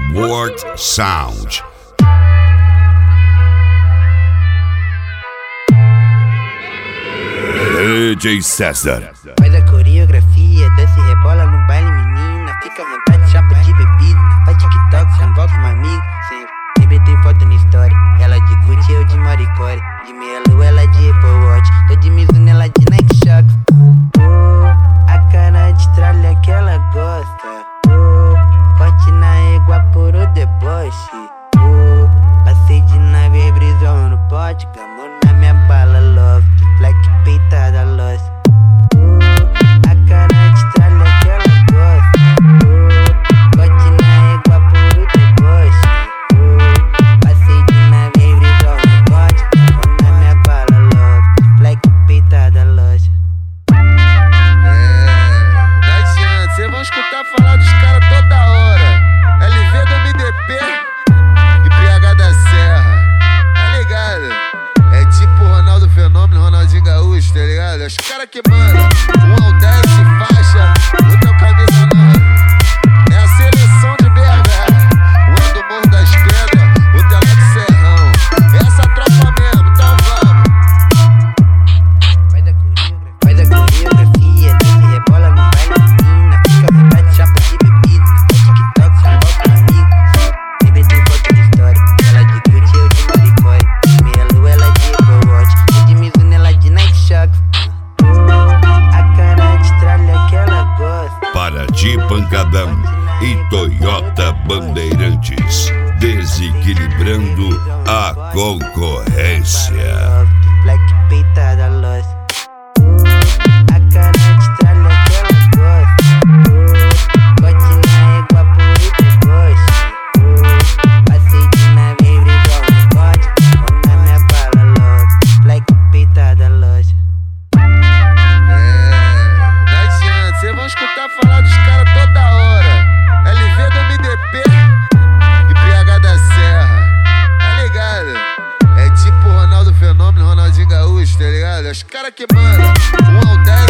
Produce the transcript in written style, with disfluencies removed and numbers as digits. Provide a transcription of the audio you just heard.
World Sound. DJ César. Faz a coreografia, desce e rebola no baile, menina. Fica à vontade, chapa de bebida. Faz TikTok, convoca um amigo. Sempre tem foto na história. Ela de Gucci, eu de Maricore. De meia lua, ela de Apple Watch. Tô de Mizuno, ela de Nike Shox. A cara de tralha que ela gosta. Corte na égua por o deboche. Passei de nave, brisão no pote. Clamou na minha bala, love. Black peitada, lost. A cara de tralha que ela gosta. Corte na égua por o deboche. Passei de nave, brisão no pote. Clamou na minha bala, love. Black peitada, lost. Não adianta, cês vão escutar falar dos caras toda hora. LV do MDP e PH da Serra, tá ligado? É tipo Ronaldo Fenômeno, Ronaldinho Gaúcho, tá ligado? É os caras que mandam 1 ao 10 de faixa, outro é o camisa 9. É a seleção de BH, um é do Morro das Pedras, outro é lá do Serrão. Essa tropa mesmo, então vamos. Faz a coreografia, desce e rebola no baile, menina. Fica à vontade, chapa de bebida. Faz TikTok, convoca um amigo. Sempre tem foto de história. Ela de Gucci, eu de Maricore. De meia lua, ela de Apple Watch. Tô de Mizuno, ela de Nike Shox. A cara de tralha que ela gosta. Paraty Pancadão e Toyota Bandeirantes, desequilibrando a concorrência. Black peitada, lost. A cara de tralha que ela gosta. Corte na égua por o deboche. Passei de nave, brisão no pote. Clamou na minha bala, love. Black peitada, lost. Não adianta, cês vão escutar falar dos caras toda hora. LV do MDP e PH da Serra, tá ligado? É tipo Ronaldo Fenômeno, Ronaldinho Gaúcho, tá ligado? É os caras que mandam 1 ao 10